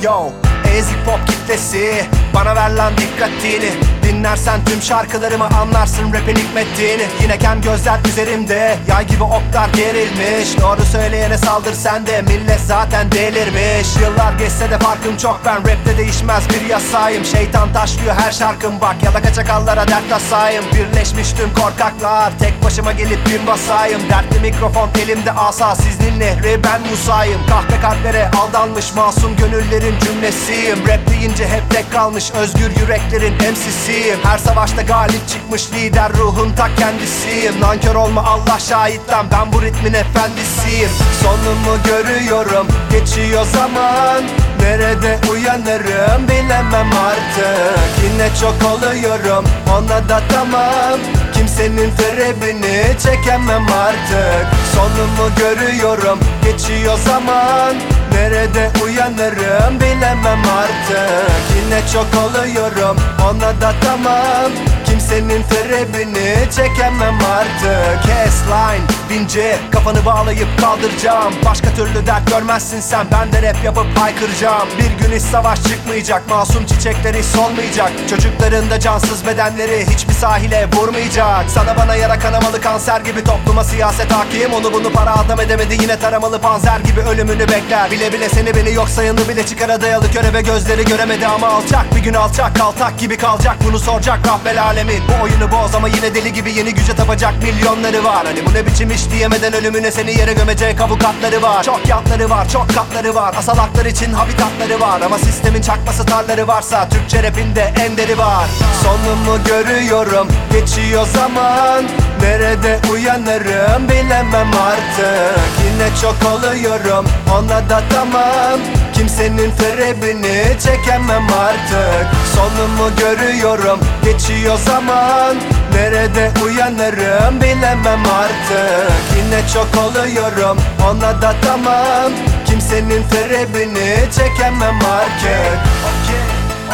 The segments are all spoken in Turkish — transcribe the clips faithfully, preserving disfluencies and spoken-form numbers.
Yo, ezik pop kitlesi, bana ver lan dikkatini. Dinlersen tüm şarkılarımı anlarsın rapin hikmettiğini. Yine kem gözler üzerimde, yay gibi oklar gerilmiş. Doğru söyleyene saldır sen de, millet zaten delirmiş. Yıllar geçse de farkım çok, ben rapte değişmez bir yasayım. Şeytan taşlıyor her şarkım bak, yalaka çakallara dert tasayım. Birleşmiş tüm korkaklar, tek başıma gelip bin basayım. Dertli mikrofon elimde asa, siz nehri ben Musa'yım. Kahpe kalplere aldanmış masum gönüllerin cümlesiyim. Rap deyince hep tek kalmış özgür yüreklerin M C'siyim. Her savaşta galip çıkmış lider ruhun ta kendisiyim. Nankör olma Allah şahit lan, ben bu ritmin efendisiyim. Sonumu görüyorum, geçiyor zaman. Nerede uyanırım bilemem artık. Yine çok oluyorum, ona da tamam. Kimsenin terebini çekemem artık. Sonumu görüyorum, geçiyor zaman. Nerede uyanırım bilemem artık. Yine çok oluyorum, ona da tamam. Kimsenin terebini çekemem artık. Kes line, vinci, kafanı bağlayıp kaldıracağım. Başka türlü dert görmezsin sen, ben de rap yapıp haykıracağım. Bir gün hiç savaş çıkmayacak, masum çiçekler hiç solmayacak. Çocukların da cansız bedenleri hiçbir sahile vurmayacak. Sana bana yara kanamalı kanser gibi, topluma siyaset hakim. Onu bunu para adam edemedi, yine taramalı panzer gibi ölümünü bekler. Bile bile seni beni yok sayanı bile çıkara dayalı körebe gözleri göremedi ama alçak. Bir gün alçak kaltak gibi kalacak, bunu soracak rahbel alemin. Bu oyunu boz ama yine deli gibi yeni güce tapacak milyonları var. Hani bu ne biçim iş diyemeden ölümüne seni yere gömecek avukatları var. Çok yatları var, çok katları var, asalaklar için habitatları var. Ama sistemin çakma starları varsa Türkçe rapinde enderi var. Sonumu görüyorum, geçiyor zaman. Nerede uyanırım bilemem artık. Yine çok oluyorum, ona da tamam. Kimsenin terebini çekemem artık. Sonumu görüyorum, geçiyor zaman. Nerede uyanırım bilemem artık. Yine çok oluyorum, ona da tamam. Kimsenin terebini çekemem artık. Okay,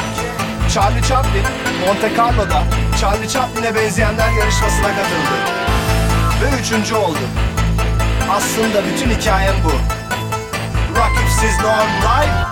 okay. Charlie Chaplin, Monte Carlo'da Charlie Chaplin'e benzeyenler yarışmasına katıldı ve üçüncü oldu. Aslında bütün hikayem bu. Rakipsiz norm life,